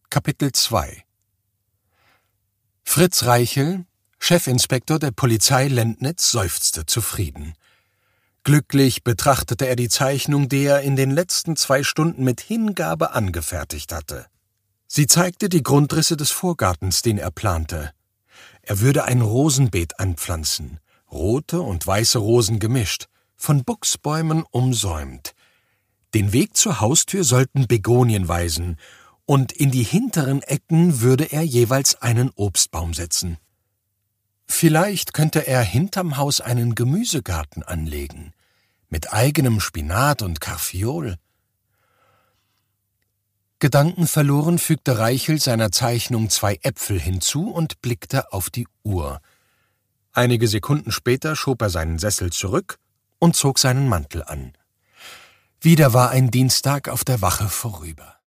Kapitel 2 Fritz Reichel, Chefinspektor der Polizei Lendnitz, seufzte zufrieden. Glücklich betrachtete er die Zeichnung, die er in den letzten 2 Stunden mit Hingabe angefertigt hatte. Sie zeigte die Grundrisse des Vorgartens, den er plante. Er würde ein Rosenbeet anpflanzen, rote und weiße Rosen gemischt, von Buchsbäumen umsäumt. Den Weg zur Haustür sollten Begonien weisen, und in die hinteren Ecken würde er jeweils einen Obstbaum setzen. Vielleicht könnte er hinterm Haus einen Gemüsegarten anlegen, mit eigenem Spinat und Karfiol. Gedankenverloren fügte Reichel seiner Zeichnung 2 Äpfel hinzu und blickte auf die Uhr. Einige Sekunden später schob er seinen Sessel zurück und zog seinen Mantel an. Wieder war ein Dienstag auf der Wache vorüber.